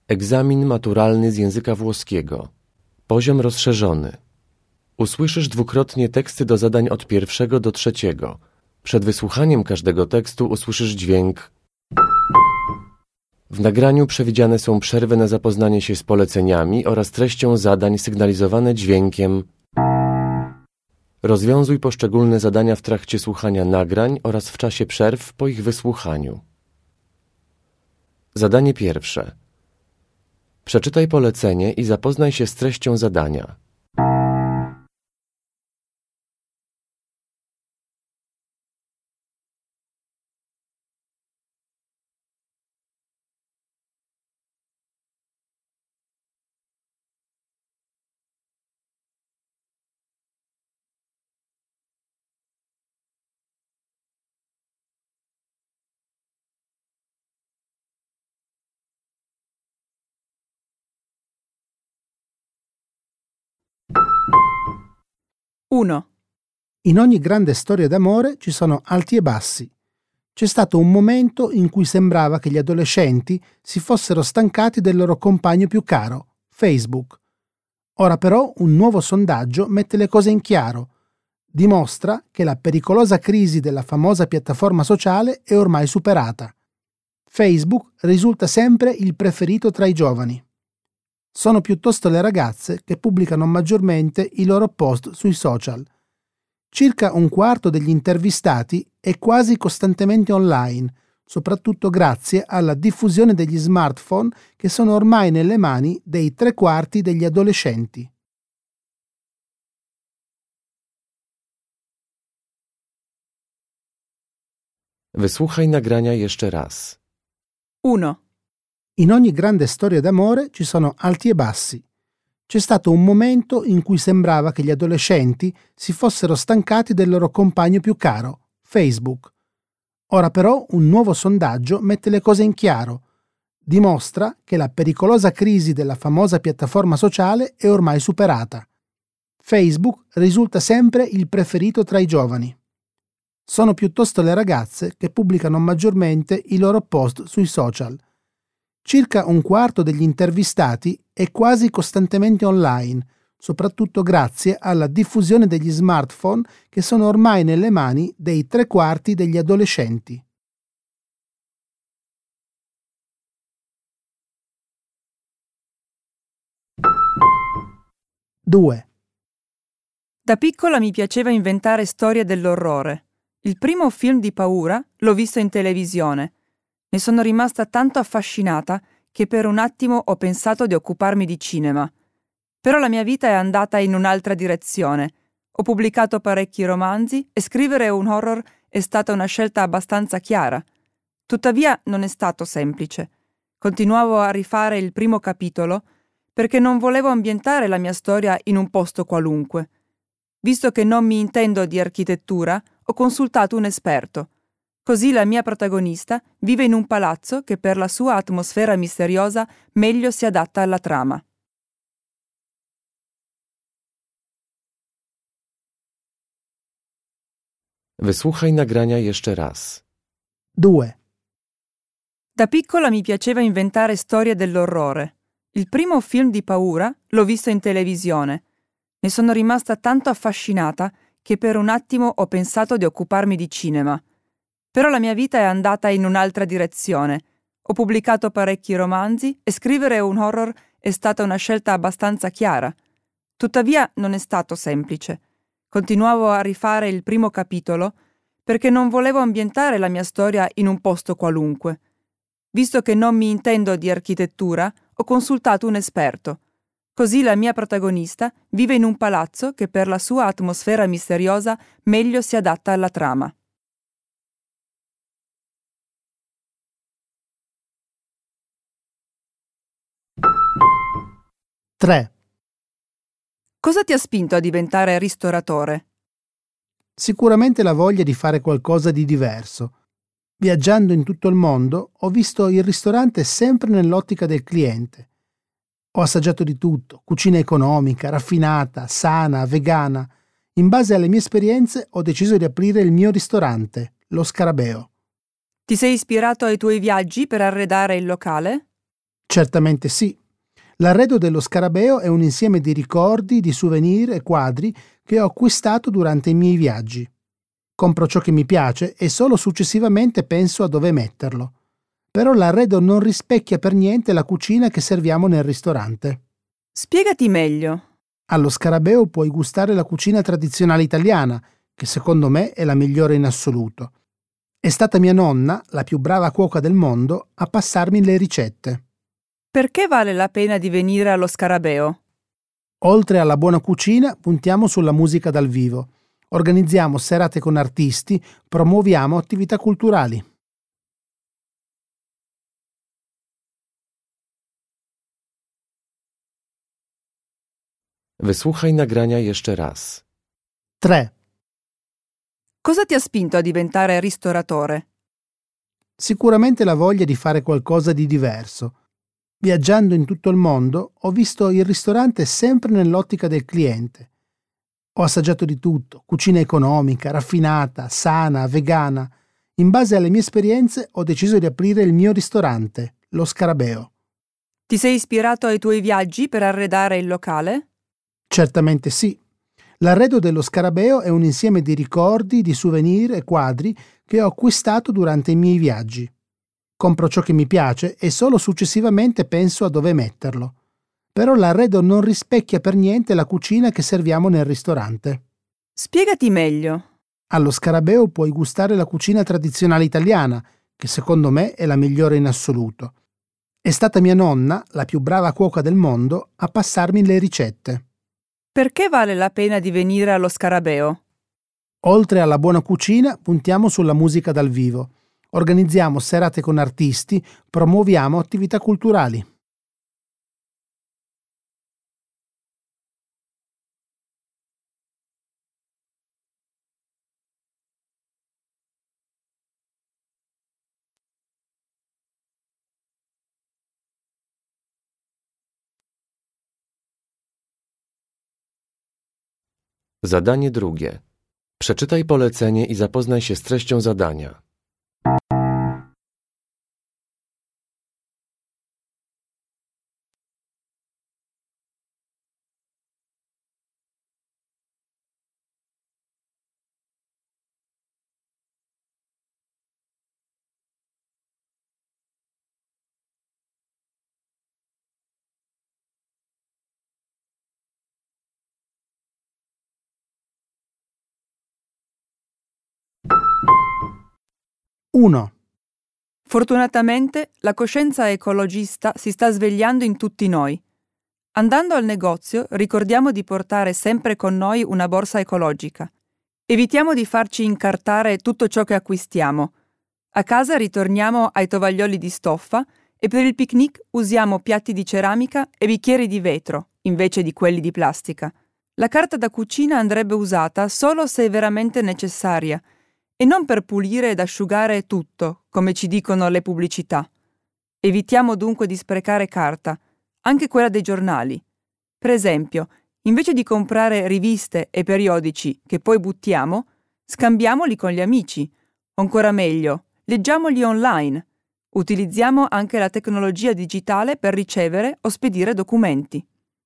Egzamin maturalny z języka włoskiego. Poziom rozszerzony. Usłyszysz dwukrotnie teksty do zadań od 1 do 3. Przed wysłuchaniem każdego tekstu usłyszysz dźwięk. W nagraniu przewidziane są przerwy na zapoznanie się z poleceniami oraz treścią zadań sygnalizowane dźwiękiem. Rozwiązuj poszczególne zadania w trakcie słuchania nagrań oraz w czasie przerw po ich wysłuchaniu. Zadanie pierwsze. Przeczytaj polecenie i zapoznaj się z treścią zadania. Uno. In ogni grande storia d'amore ci sono alti e bassi. C'è stato un momento in cui sembrava che gli adolescenti si fossero stancati del loro compagno più caro, Facebook. Ora però un nuovo sondaggio mette le cose in chiaro. Dimostra che la pericolosa crisi della famosa piattaforma sociale è ormai superata. Facebook risulta sempre il preferito tra i giovani. Sono piuttosto le ragazze che pubblicano maggiormente i loro post sui social. Circa un quarto degli intervistati è quasi costantemente online, soprattutto grazie alla diffusione degli smartphone che sono ormai nelle mani dei 3/4 degli adolescenti. Wysłuchaj nagrania jeszcze raz. 1. In ogni grande storia d'amore ci sono alti e bassi. C'è stato un momento in cui sembrava che gli adolescenti si fossero stancati del loro compagno più caro, Facebook. Ora però un nuovo sondaggio mette le cose in chiaro. Dimostra che la pericolosa crisi della famosa piattaforma sociale è ormai superata. Facebook risulta sempre il preferito tra i giovani. Sono piuttosto le ragazze che pubblicano maggiormente i loro post sui social. Circa un quarto degli intervistati è quasi costantemente online, soprattutto grazie alla diffusione degli smartphone che sono ormai nelle mani dei 3/4 degli adolescenti. Due. Da piccola mi piaceva inventare storie dell'orrore. Il primo film di paura l'ho visto in televisione. Ne sono rimasta tanto affascinata che per un attimo ho pensato di occuparmi di cinema. Però la mia vita è andata in un'altra direzione. Ho pubblicato parecchi romanzi e scrivere un horror è stata una scelta abbastanza chiara. Tuttavia non è stato semplice. Continuavo a rifare il primo capitolo perché non volevo ambientare la mia storia in un posto qualunque. Visto che non mi intendo di architettura, ho consultato un esperto. Così la mia protagonista vive in un palazzo che per la sua atmosfera misteriosa meglio si adatta alla trama. Wysłuchaj nagrania jeszcze raz. 2. Da piccola mi piaceva inventare storie dell'orrore. Il primo film di paura l'ho visto in televisione. Ne sono rimasta tanto affascinata che per un attimo ho pensato di occuparmi di cinema. Però la mia vita è andata in un'altra direzione. Ho pubblicato parecchi romanzi e scrivere un horror è stata una scelta abbastanza chiara. Tuttavia non è stato semplice. Continuavo a rifare il primo capitolo perché non volevo ambientare la mia storia in un posto qualunque. Visto che non mi intendo di architettura, ho consultato un esperto. Così la mia protagonista vive in un palazzo che per la sua atmosfera misteriosa meglio si adatta alla trama. Tre. Cosa ti ha spinto a diventare ristoratore? Sicuramente la voglia di fare qualcosa di diverso. Viaggiando in tutto il mondo ho visto il ristorante sempre nell'ottica del cliente. Ho assaggiato di tutto, cucina economica, raffinata, sana, vegana. In base alle mie esperienze ho deciso di aprire il mio ristorante, Lo Scarabeo. Ti sei ispirato ai tuoi viaggi per arredare il locale? Certamente sì. L'arredo dello scarabeo è un insieme di ricordi, di souvenir e quadri che ho acquistato durante i miei viaggi. Compro ciò che mi piace e solo successivamente penso a dove metterlo. Però l'arredo non rispecchia per niente la cucina che serviamo nel ristorante. Spiegati meglio. Allo scarabeo puoi gustare la cucina tradizionale italiana, che secondo me è la migliore in assoluto. È stata mia nonna, la più brava cuoca del mondo, a passarmi le ricette. Perché vale la pena di venire allo scarabeo? Oltre alla buona cucina, puntiamo sulla musica dal vivo. Organizziamo serate con artisti, promuoviamo attività culturali. Wysłuchaj nagrania jeszcze raz. 3. Cosa ti ha spinto a diventare ristoratore? Sicuramente la voglia di fare qualcosa di diverso. Viaggiando in tutto il mondo, ho visto il ristorante sempre nell'ottica del cliente. Ho assaggiato di tutto, cucina economica, raffinata, sana, vegana. In base alle mie esperienze ho deciso di aprire il mio ristorante, lo Scarabeo. Ti sei ispirato ai tuoi viaggi per arredare il locale? Certamente sì. L'arredo dello Scarabeo è un insieme di ricordi, di souvenir e quadri che ho acquistato durante i miei viaggi. Compro ciò che mi piace e solo successivamente penso a dove metterlo. Però l'arredo non rispecchia per niente la cucina che serviamo nel ristorante. Spiegati meglio. Allo Scarabeo puoi gustare la cucina tradizionale italiana, che secondo me è la migliore in assoluto. È stata mia nonna, la più brava cuoca del mondo, a passarmi le ricette. Perché vale la pena di venire allo scarabeo? Oltre alla buona cucina, puntiamo sulla musica dal vivo. Organizziamo serate con artisti, promuoviamo attività culturali. Zadanie drugie. Przeczytaj polecenie i zapoznaj się z treścią zadania. Uno. Fortunatamente la coscienza ecologista si sta svegliando in tutti noi. Andando al negozio ricordiamo di portare sempre con noi una borsa ecologica. Evitiamo di farci incartare tutto ciò che acquistiamo. A casa ritorniamo ai tovaglioli di stoffa e per il picnic usiamo piatti di ceramica e bicchieri di vetro invece di quelli di plastica. La carta da cucina andrebbe usata solo se è veramente necessaria e non per pulire ed asciugare tutto, come ci dicono le pubblicità. Evitiamo dunque di sprecare carta, anche quella dei giornali. Per esempio, invece di comprare riviste e periodici che poi buttiamo, scambiamoli con gli amici. O ancora meglio, leggiamoli online. Utilizziamo anche la tecnologia digitale per ricevere o spedire documenti.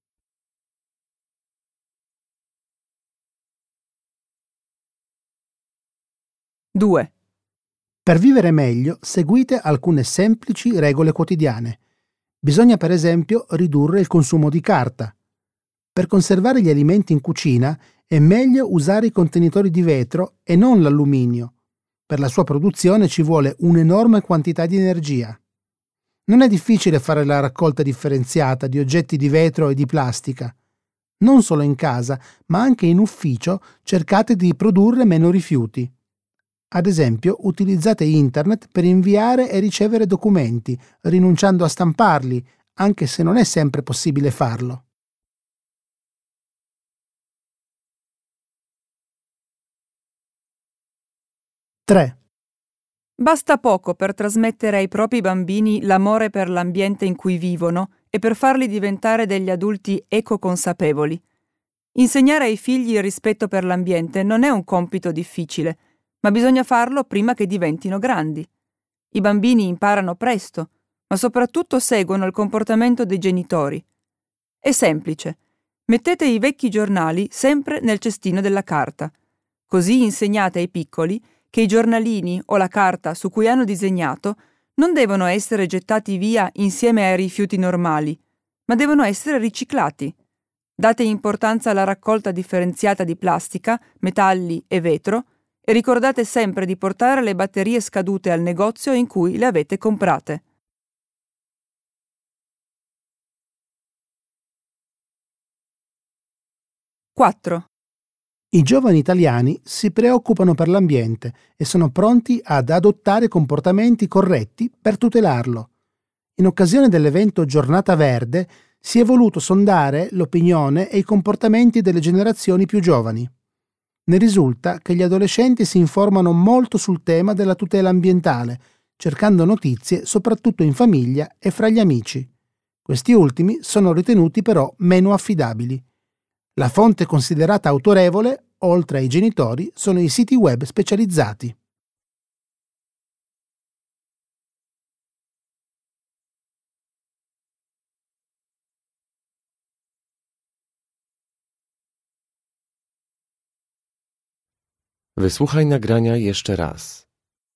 2. Per vivere meglio, seguite alcune semplici regole quotidiane. Bisogna per esempio ridurre il consumo di carta. Per conservare gli alimenti in cucina è meglio usare i contenitori di vetro e non l'alluminio. Per la sua produzione ci vuole un'enorme quantità di energia. Non è difficile fare la raccolta differenziata di oggetti di vetro e di plastica. Non solo in casa, ma anche in ufficio cercate di produrre meno rifiuti. Ad esempio, utilizzate internet per inviare e ricevere documenti, rinunciando a stamparli, anche se non è sempre possibile farlo. 3. Basta poco per trasmettere ai propri bambini l'amore per l'ambiente in cui vivono e per farli diventare degli adulti ecoconsapevoli. Insegnare ai figli il rispetto per l'ambiente non è un compito difficile, ma bisogna farlo prima che diventino grandi. I bambini imparano presto, ma soprattutto seguono il comportamento dei genitori. È semplice. Mettete i vecchi giornali sempre nel cestino della carta. Così insegnate ai piccoli che i giornalini o la carta su cui hanno disegnato non devono essere gettati via insieme ai rifiuti normali, ma devono essere riciclati. Date importanza alla raccolta differenziata di plastica, metalli e vetro e ricordate sempre di portare le batterie scadute al negozio in cui le avete comprate. Quattro. I giovani italiani si preoccupano per l'ambiente e sono pronti ad adottare comportamenti corretti per tutelarlo. In occasione dell'evento Giornata Verde si è voluto sondare l'opinione e i comportamenti delle generazioni più giovani. Ne risulta che gli adolescenti si informano molto sul tema della tutela ambientale, cercando notizie soprattutto in famiglia e fra gli amici. Questi ultimi sono ritenuti però meno affidabili. La fonte considerata autorevole, oltre ai genitori, sono i siti web specializzati. Wysłuchaj nagrania jeszcze raz.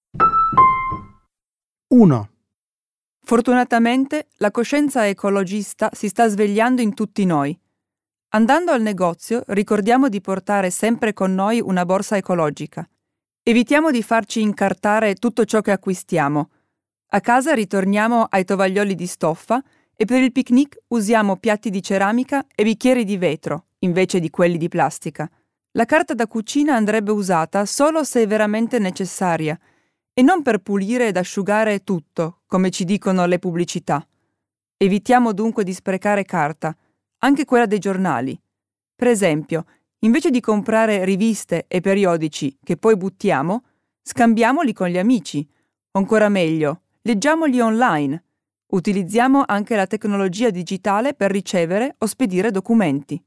1. Fortunatamente la coscienza ecologista si sta svegliando in tutti noi. Andando al negozio ricordiamo di portare sempre con noi una borsa ecologica. Evitiamo di farci incartare tutto ciò che acquistiamo. A casa ritorniamo ai tovaglioli di stoffa e per il picnic usiamo piatti di ceramica e bicchieri di vetro invece di quelli di plastica. La carta da cucina andrebbe usata solo se è veramente necessaria e non per pulire ed asciugare tutto, come ci dicono le pubblicità. Evitiamo dunque di sprecare carta, anche quella dei giornali. Per esempio, invece di comprare riviste e periodici che poi buttiamo, scambiamoli con gli amici. O ancora meglio, leggiamoli online. Utilizziamo anche la tecnologia digitale per ricevere o spedire documenti.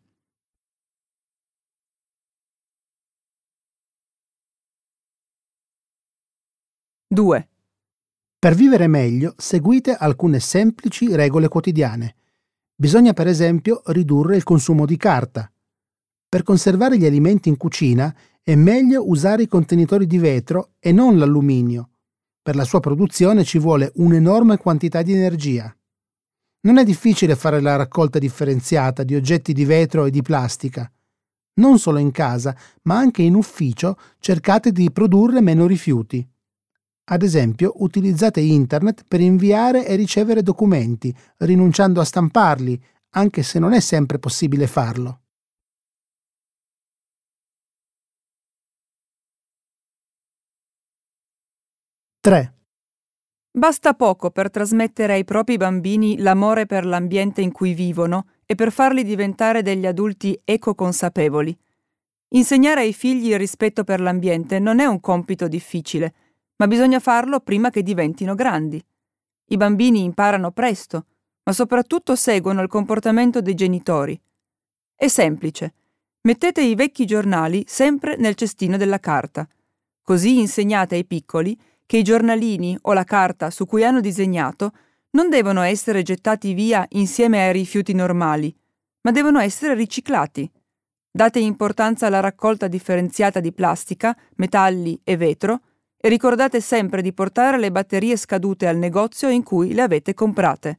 2. Per vivere meglio, seguite alcune semplici regole quotidiane. Bisogna per esempio ridurre il consumo di carta. Per conservare gli alimenti in cucina è meglio usare i contenitori di vetro e non l'alluminio. Per la sua produzione ci vuole un'enorme quantità di energia. Non è difficile fare la raccolta differenziata di oggetti di vetro e di plastica. Non solo in casa, ma anche in ufficio cercate di produrre meno rifiuti. Ad esempio, utilizzate internet per inviare e ricevere documenti, rinunciando a stamparli, anche se non è sempre possibile farlo. 3. Basta poco per trasmettere ai propri bambini l'amore per l'ambiente in cui vivono e per farli diventare degli adulti ecoconsapevoli. Insegnare ai figli il rispetto per l'ambiente non è un compito difficile, ma bisogna farlo prima che diventino grandi. I bambini imparano presto, ma soprattutto seguono il comportamento dei genitori. È semplice. Mettete i vecchi giornali sempre nel cestino della carta. Così insegnate ai piccoli che i giornalini o la carta su cui hanno disegnato non devono essere gettati via insieme ai rifiuti normali, ma devono essere riciclati. Date importanza alla raccolta differenziata di plastica, metalli e vetro e ricordate sempre di portare le batterie scadute al negozio in cui le avete comprate.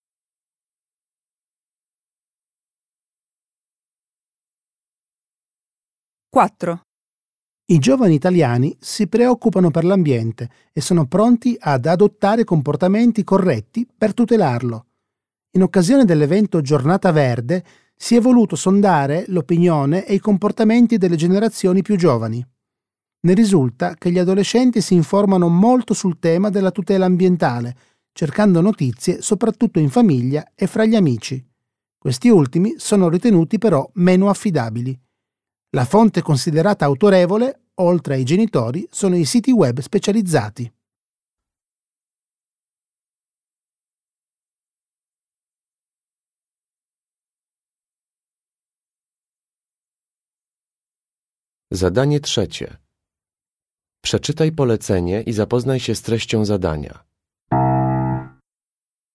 4. I giovani italiani si preoccupano per l'ambiente e sono pronti ad adottare comportamenti corretti per tutelarlo. In occasione dell'evento Giornata Verde si è voluto sondare l'opinione e i comportamenti delle generazioni più giovani. Ne risulta che gli adolescenti si informano molto sul tema della tutela ambientale, cercando notizie soprattutto in famiglia e fra gli amici. Questi ultimi sono ritenuti però meno affidabili. La fonte considerata autorevole, oltre ai genitori, sono i siti web specializzati. Zadanie trzecie. Przeczytaj polecenie i zapoznaj się z treścią zadania.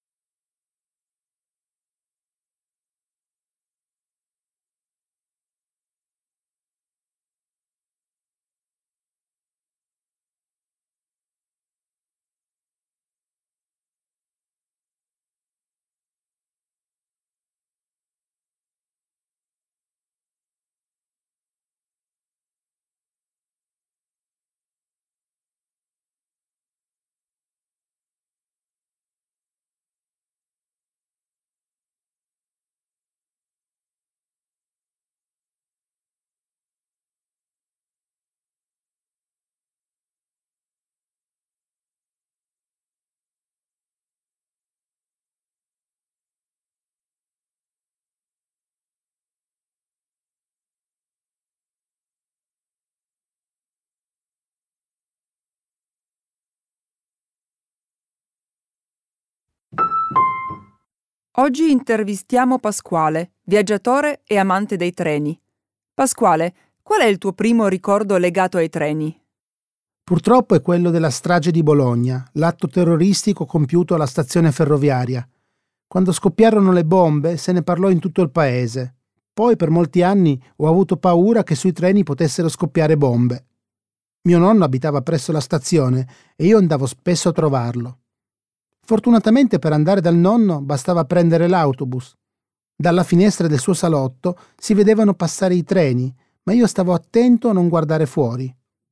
Oggi intervistiamo Pasquale, viaggiatore e amante dei treni. Pasquale, qual è il tuo primo ricordo legato ai treni? Purtroppo è quello della strage di Bologna, l'atto terroristico compiuto alla stazione ferroviaria. Quando scoppiarono le bombe se ne parlò in tutto il paese. Poi per molti anni ho avuto paura che sui treni potessero scoppiare bombe. Mio nonno abitava presso la stazione e io andavo spesso a trovarlo. Fortunatamente per andare dal nonno bastava prendere l'autobus. Dalla finestra del suo salotto si vedevano passare i treni, ma io stavo attento a non guardare fuori.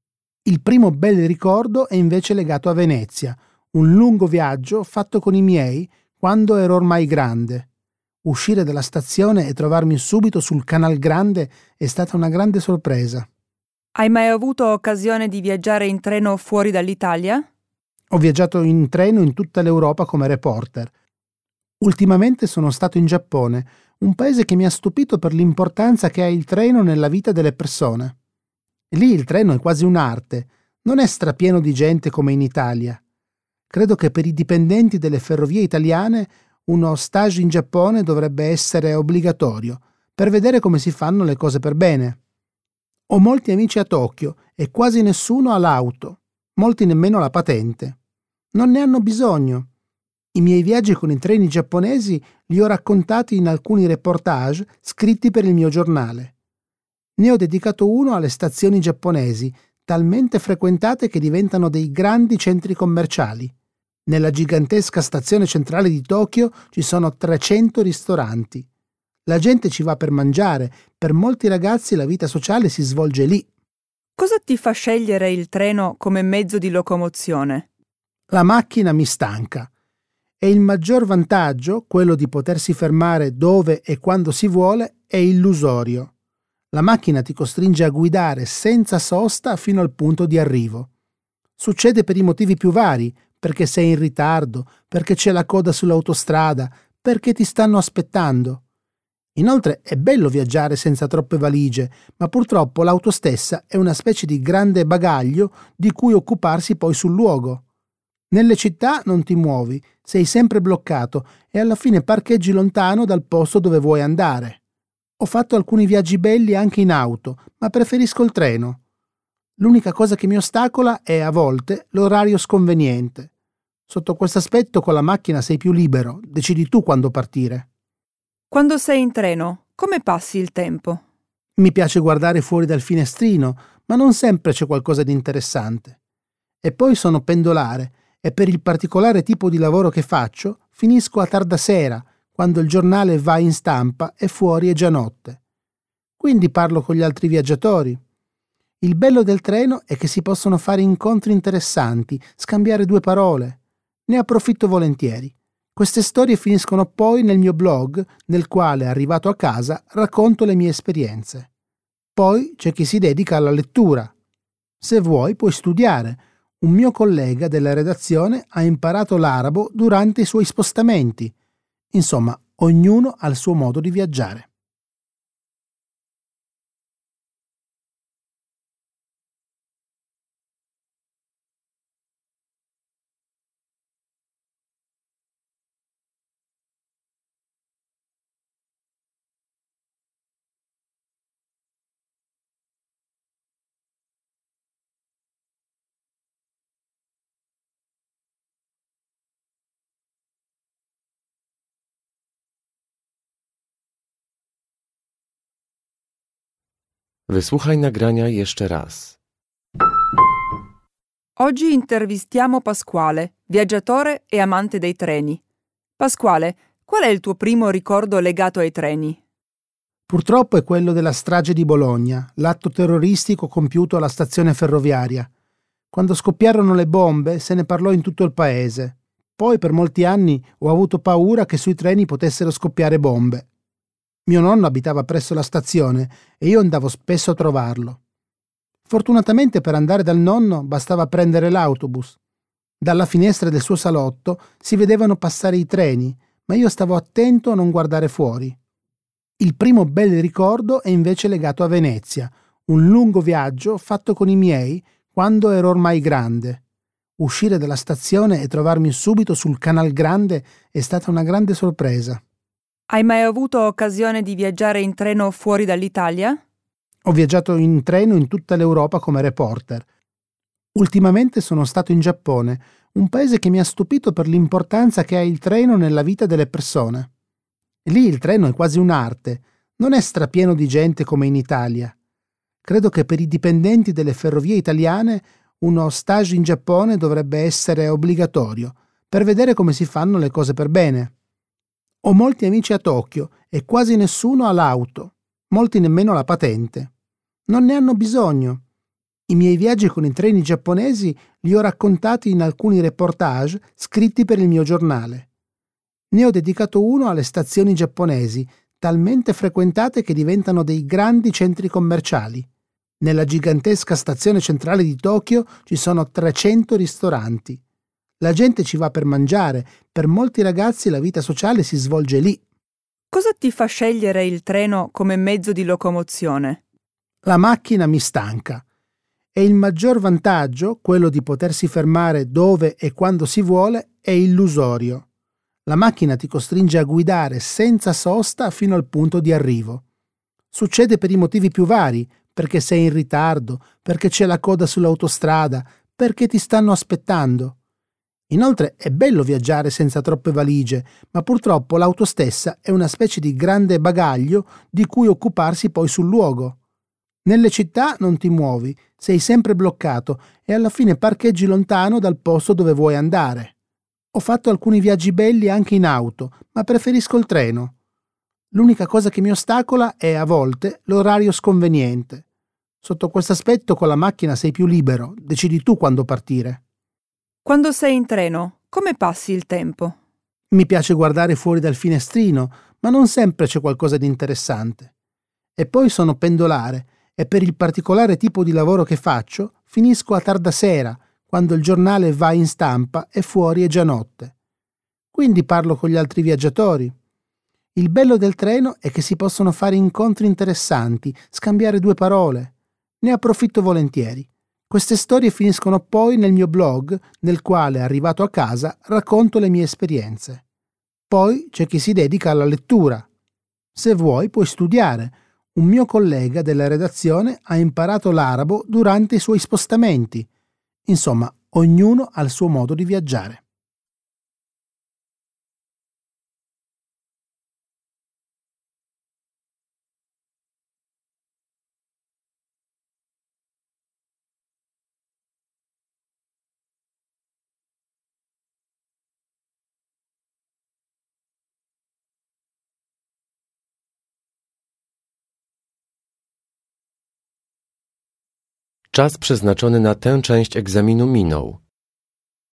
Il primo bel ricordo è invece legato a Venezia, un lungo viaggio fatto con i miei quando ero ormai grande. Uscire dalla stazione e trovarmi subito sul Canal Grande è stata una grande sorpresa. Hai mai avuto occasione di viaggiare in treno fuori dall'Italia? Ho viaggiato in treno in tutta l'Europa come reporter. Ultimamente sono stato in Giappone, un paese che mi ha stupito per l'importanza che ha il treno nella vita delle persone. Lì il treno è quasi un'arte, non è strapieno di gente come in Italia. Credo che per i dipendenti delle ferrovie italiane uno stage in Giappone dovrebbe essere obbligatorio, per vedere come si fanno le cose per bene. Ho molti amici a Tokyo e quasi nessuno ha l'auto, molti nemmeno la patente. Non ne hanno bisogno. I miei viaggi con i treni giapponesi li ho raccontati in alcuni reportage scritti per il mio giornale. Ne ho dedicato uno alle stazioni giapponesi, talmente frequentate che diventano dei grandi centri commerciali. Nella gigantesca stazione centrale di Tokyo ci sono 300 ristoranti. La gente ci va per mangiare, per molti ragazzi la vita sociale si svolge lì. Cosa ti fa scegliere il treno come mezzo di locomozione? La macchina mi stanca. E il maggior vantaggio, quello di potersi fermare dove e quando si vuole, è illusorio. La macchina ti costringe a guidare senza sosta fino al punto di arrivo. Succede per i motivi più vari, perché sei in ritardo, perché c'è la coda sull'autostrada, perché ti stanno aspettando. Inoltre è bello viaggiare senza troppe valigie, ma purtroppo l'auto stessa è una specie di grande bagaglio di cui occuparsi poi sul luogo. Nelle città non ti muovi, sei sempre bloccato e alla fine parcheggi lontano dal posto dove vuoi andare. Ho fatto alcuni viaggi belli anche in auto, ma preferisco il treno. L'unica cosa che mi ostacola è, a volte, l'orario sconveniente. Sotto questo aspetto con la macchina sei più libero, decidi tu quando partire. Quando sei in treno, come passi il tempo? Mi piace guardare fuori dal finestrino, ma non sempre c'è qualcosa di interessante. E poi sono pendolare e per il particolare tipo di lavoro che faccio finisco a tarda sera, quando il giornale va in stampa e fuori è già notte. Quindi parlo con gli altri viaggiatori. Il bello del treno è che si possono fare incontri interessanti, scambiare due parole. Ne approfitto volentieri. Queste storie finiscono poi nel mio blog, nel quale, arrivato a casa, racconto le mie esperienze. Poi c'è chi si dedica alla lettura. Se vuoi puoi studiare. Un mio collega della redazione ha imparato l'arabo durante i suoi spostamenti. Insomma, ognuno ha il suo modo di viaggiare. Wysłuchaj nagrania jeszcze raz. Oggi intervistiamo Pasquale, viaggiatore e amante dei treni. Pasquale, qual è il tuo primo ricordo legato ai treni? Purtroppo è quello della strage di Bologna, l'atto terroristico compiuto alla stazione ferroviaria. Quando scoppiarono le bombe se ne parlò in tutto il paese. Poi per molti anni ho avuto paura che sui treni potessero scoppiare bombe. Mio nonno abitava presso la stazione e io andavo spesso a trovarlo. Fortunatamente per andare dal nonno bastava prendere l'autobus. Dalla finestra del suo salotto si vedevano passare i treni, ma io stavo attento a non guardare fuori. Il primo bel ricordo è invece legato a Venezia, un lungo viaggio fatto con i miei quando ero ormai grande. Uscire dalla stazione e trovarmi subito sul Canal Grande è stata una grande sorpresa. Hai mai avuto occasione di viaggiare in treno fuori dall'Italia? Ho viaggiato in treno in tutta l'Europa come reporter. Ultimamente sono stato in Giappone, un paese che mi ha stupito per l'importanza che ha il treno nella vita delle persone. Lì il treno è quasi un'arte, non è strapieno di gente come in Italia. Credo che per i dipendenti delle ferrovie italiane uno stage in Giappone dovrebbe essere obbligatorio per vedere come si fanno le cose per bene. Ho molti amici a Tokyo e quasi nessuno ha l'auto, molti nemmeno la patente. Non ne hanno bisogno. I miei viaggi con i treni giapponesi li ho raccontati in alcuni reportage scritti per il mio giornale. Ne ho dedicato uno alle stazioni giapponesi, talmente frequentate che diventano dei grandi centri commerciali. Nella gigantesca stazione centrale di Tokyo ci sono 300 ristoranti. La gente ci va per mangiare, per molti ragazzi la vita sociale si svolge lì. Cosa ti fa scegliere il treno come mezzo di locomozione? La macchina mi stanca. E il maggior vantaggio, quello di potersi fermare dove e quando si vuole, è illusorio. La macchina ti costringe a guidare senza sosta fino al punto di arrivo. Succede per i motivi più vari, perché sei in ritardo, perché c'è la coda sull'autostrada, perché ti stanno aspettando. Inoltre è bello viaggiare senza troppe valigie, ma purtroppo l'auto stessa è una specie di grande bagaglio di cui occuparsi poi sul luogo. Nelle città non ti muovi, sei sempre bloccato e alla fine parcheggi lontano dal posto dove vuoi andare. Ho fatto alcuni viaggi belli anche in auto, ma preferisco il treno. L'unica cosa che mi ostacola è, a volte, l'orario sconveniente. Sotto questo aspetto con la macchina sei più libero, decidi tu quando partire. Quando sei in treno, come passi il tempo? Mi piace guardare fuori dal finestrino, ma non sempre c'è qualcosa di interessante. E poi sono pendolare e per il particolare tipo di lavoro che faccio finisco a tarda sera, quando il giornale va in stampa e fuori è già notte. Quindi parlo con gli altri viaggiatori. Il bello del treno è che si possono fare incontri interessanti, scambiare due parole. Ne approfitto volentieri. Queste storie finiscono poi nel mio blog, nel quale, arrivato a casa, racconto le mie esperienze. Poi c'è chi si dedica alla lettura. Se vuoi, puoi studiare. Un mio collega della redazione ha imparato l'arabo durante i suoi spostamenti. Insomma, ognuno ha il suo modo di viaggiare. Czas przeznaczony na tę część egzaminu minął.